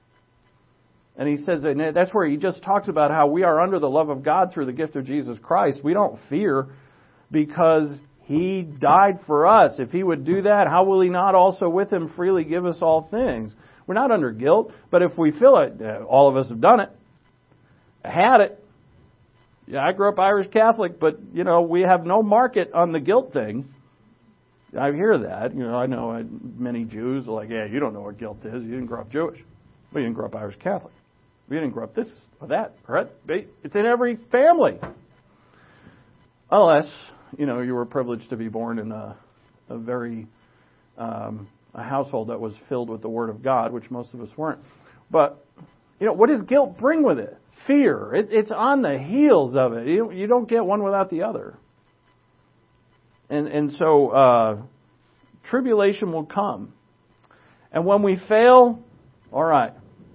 And he says, and that's where he just talks about how we are under the love of God through the gift of Jesus Christ. We don't fear because He died for us. If He would do that, how will He not also with Him freely give us all things? We're not under guilt, but if we feel it, all of us have done it, had it. Yeah, I grew up Irish Catholic, but, you know, we have no market on the guilt thing. I hear that. You know, I know many Jews are like, yeah, you don't know what guilt is. You didn't grow up Jewish. Well, you didn't grow up Irish Catholic. You didn't grow up this or that, right? It's in every family. Unless, you know, you were privileged to be born in a, a very... Um, a household that was filled with the Word of God, which most of us weren't. But, you know, what does guilt bring with it? Fear. It, it's on the heels of it. You, you don't get one without the other. And and so, uh, tribulation will come. And when we fail, all right.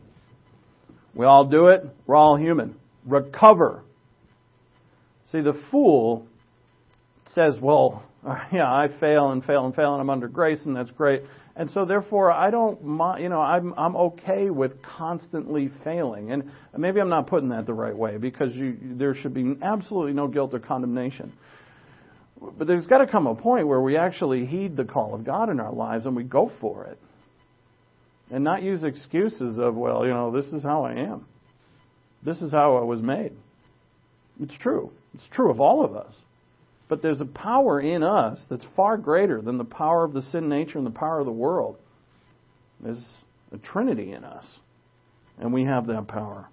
We all do it. We're all human. Recover. See, the fool says, well, yeah, I fail and fail and fail and I'm under grace and that's great. And so therefore I don't, you know, I'm I'm okay with constantly failing. And maybe I'm not putting that the right way because you, there should be absolutely no guilt or condemnation. But there's got to come a point where we actually heed the call of God in our lives and we go for it. And not use excuses of, well, you know, this is how I am. This is how I was made. It's true. It's true of all of us. But there's a power in us that's far greater than the power of the sin nature and the power of the world. There's a Trinity in us. And we have that power.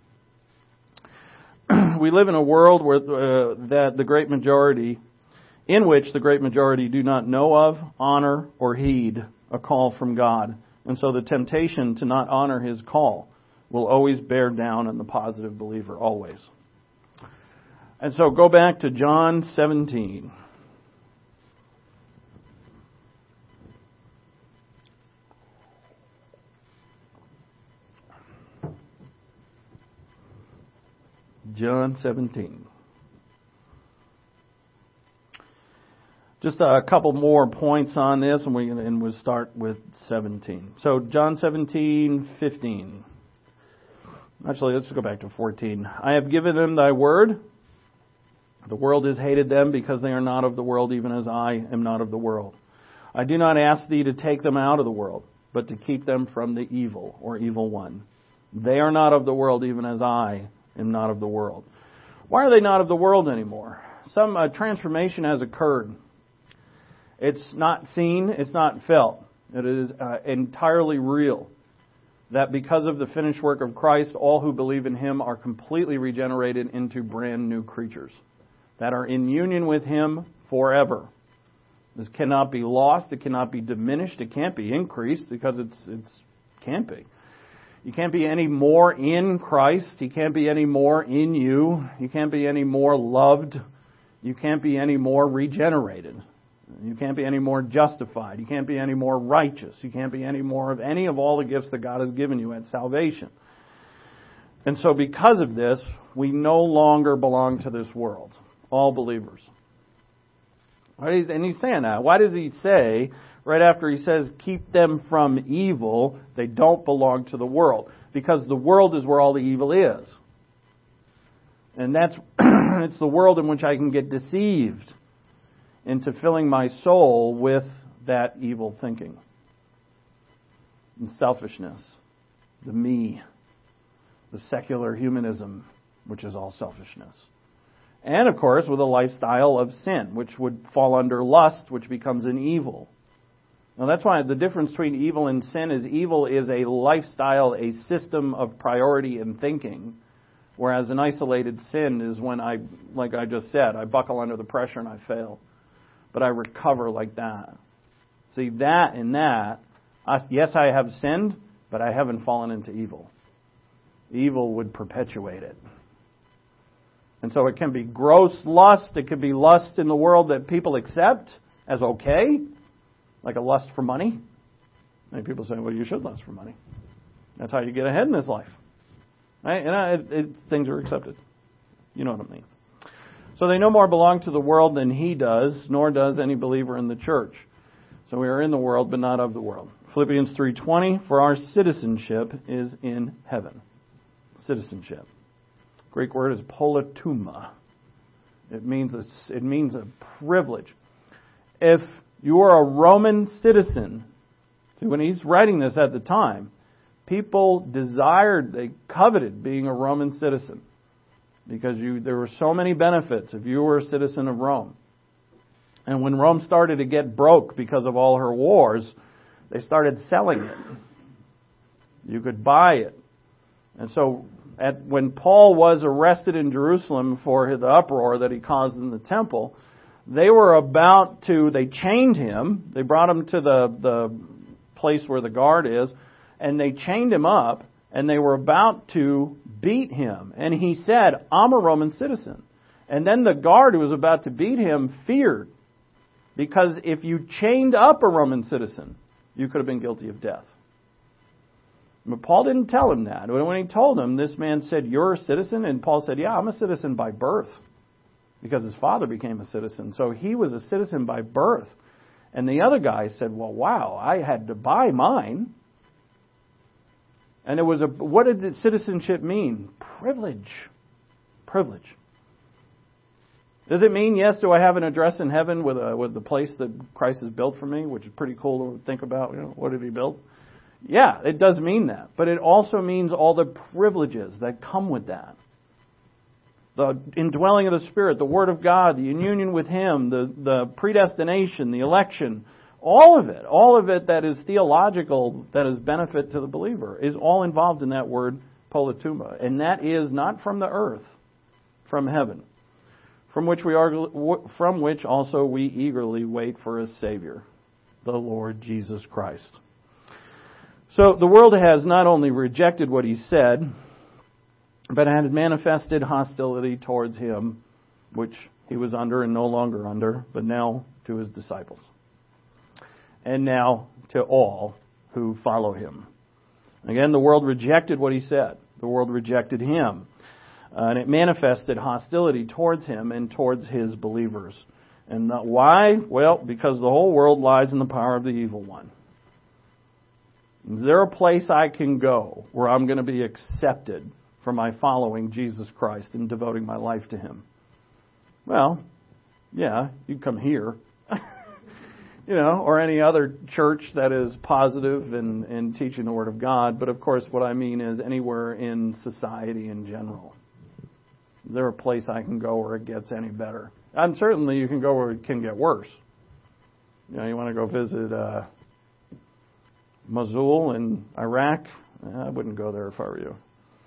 We live in a world where uh, that the great majority, in which the great majority do not know of, honor, or heed a call from God. And so the temptation to not honor His call will always bear down on the positive believer, always. And so go back to John seventeen. John seventeen. Just a couple more points on this, and, we, and we'll start with seventeen. So John seventeen, fifteen. Actually, let's go back to fourteen. I have given them thy word. The world has hated them because they are not of the world, even as I am not of the world. I do not ask thee to take them out of the world, but to keep them from the evil or evil one. They are not of the world, even as I am not of the world. Why are they not of the world anymore? Some uh, transformation has occurred. It's not seen, it's not felt. It is uh, entirely real. That because of the finished work of Christ, all who believe in Him are completely regenerated into brand new creatures that are in union with Him forever. This cannot be lost. It cannot be diminished. It can't be increased because it's it's can't be. You can't be any more in Christ. He can't be any more in you. You can't be any more loved. You can't be any more regenerated. You can't be any more justified. You can't be any more righteous. You can't be any more of any of all the gifts that God has given you at salvation. And so because of this, we no longer belong to this world. All believers. And he's saying that. Why does he say, right after he says, keep them from evil, they don't belong to the world? Because the world is where all the evil is. And that's it's the world in which I can get deceived into filling my soul with that evil thinking. And selfishness. The me. The secular humanism, which is all selfishness. And, of course, with a lifestyle of sin, which would fall under lust, which becomes an evil. Now, that's why the difference between evil and sin is evil is a lifestyle, a system of priority and thinking, whereas an isolated sin is when I, like I just said, I buckle under the pressure and I fail. But I recover like that. See, that and that, I, yes, I have sinned, but I haven't fallen into evil. Evil would perpetuate it. And so it can be gross lust. It could be lust in the world that people accept as okay, like a lust for money. Many people say, well, you should lust for money. That's how you get ahead in this life. Right? And I, it, it, things are accepted. You know what I mean. So they no more belong to the world than he does, nor does any believer in the church. So we are in the world, but not of the world. Philippians three twenty, for our citizenship is in heaven. Citizenship. Greek word is politeuma. It means a, it means a privilege. If you are a Roman citizen, see, when he's writing this at the time, people desired, they coveted being a Roman citizen because you there were so many benefits if you were a citizen of Rome. And when Rome started to get broke because of all her wars, they started selling it. You could buy it. And so at, when Paul was arrested in Jerusalem for the uproar that he caused in the temple, they were about to, they chained him. They brought him to the, the place where the guard is, and they chained him up, and they were about to beat him. And he said, I'm a Roman citizen. And then the guard who was about to beat him feared, because if you chained up a Roman citizen, you could have been guilty of death. But Paul didn't tell him that. When he told him, this man said, you're a citizen? And Paul said, yeah, I'm a citizen by birth, because his father became a citizen. So he was a citizen by birth. And the other guy said, well, wow, I had to buy mine. And it was a, what did the citizenship mean? Privilege. Privilege. Does it mean, yes, do I have an address in heaven with a, with the place that Christ has built for me, which is pretty cool to think about, you know, what did he build? Yeah, it does mean that. But it also means all the privileges that come with that. The indwelling of the Spirit, the Word of God, the union with Him, the, the predestination, the election, all of it, all of it that is theological, that is benefit to the believer, is all involved in that word politeuma. And that is not from the earth, from heaven, from which we are, from which also we eagerly wait for a Savior, the Lord Jesus Christ. So the world has not only rejected what He said, but had manifested hostility towards Him, which He was under and no longer under, but now to His disciples. And now to all who follow Him. Again, the world rejected what He said. The world rejected Him. Uh, and it manifested hostility towards Him and towards His believers. And uh, why? Well, because the whole world lies in the power of the evil one. Is there a place I can go where I'm going to be accepted for my following Jesus Christ and devoting my life to Him? Well, yeah, you come here. You know, or any other church that is positive in, in teaching the Word of God. But of course, what I mean is anywhere in society in general. Is there a place I can go where it gets any better? And certainly you can go where it can get worse. You know, you want to go visit uh, Mosul in Iraq? I wouldn't go there if I were you.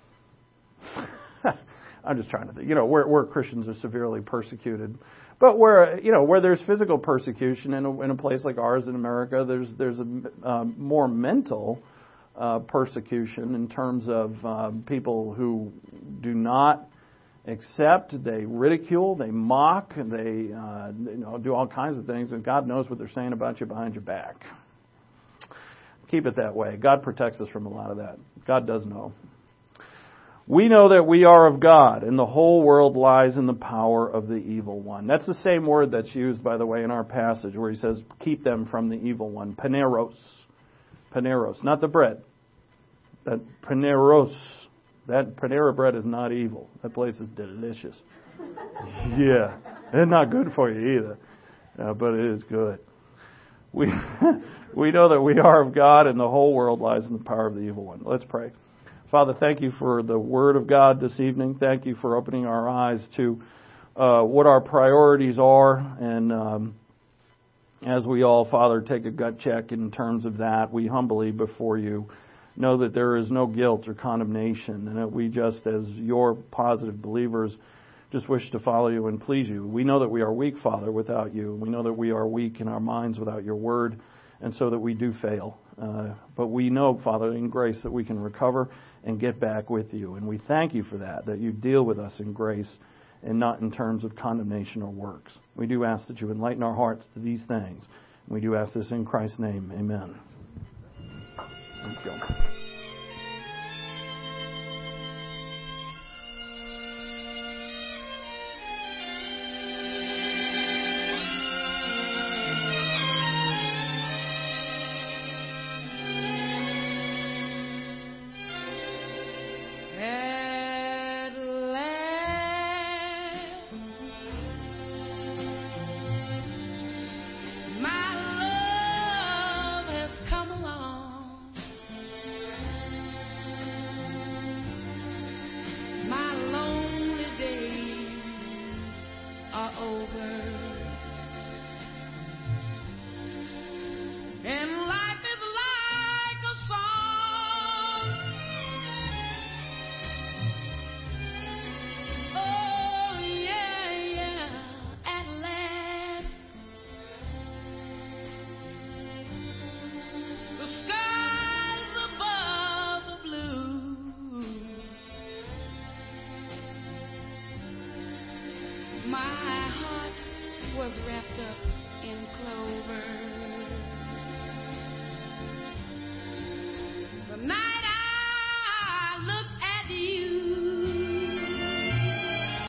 I'm just trying to think. You know, where, where Christians are severely persecuted. But where, you know, where there's physical persecution in a, in a place like ours in America, there's there's a uh, more mental uh, persecution in terms of uh, people who do not accept, they ridicule, they mock, they uh, you know, do all kinds of things, and God knows what they're saying about you behind your back. Keep it that way. God protects us from a lot of that. God does know. We know that we are of God, and the whole world lies in the power of the evil one. That's the same word that's used, by the way, in our passage where he says, keep them from the evil one. Paneros. Paneros. Not the bread. That paneros. That Panera bread is not evil. That place is delicious. Yeah. It's not good for you either. Uh, but it is good. We, we know that we are of God, and the whole world lies in the power of the evil one. Let's pray. Father, thank you for the Word of God this evening. Thank you for opening our eyes to uh, what our priorities are. And um, as we all, Father, take a gut check in terms of that, we humbly before you know that there is no guilt or condemnation, and that we just, as your positive believers, just wish to follow you and please you. We know that we are weak, Father, without you. We know that we are weak in our minds without your Word, and so that we do fail. Uh, but we know, Father, in grace that we can recover and get back with you. And we thank you for that, that you deal with us in grace and not in terms of condemnation or works. We do ask that you enlighten our hearts to these things. We do ask this in Christ's name. Amen. Thank you. over, and life is like a song. Oh yeah, yeah, at last the skies above the blue, my heart was wrapped up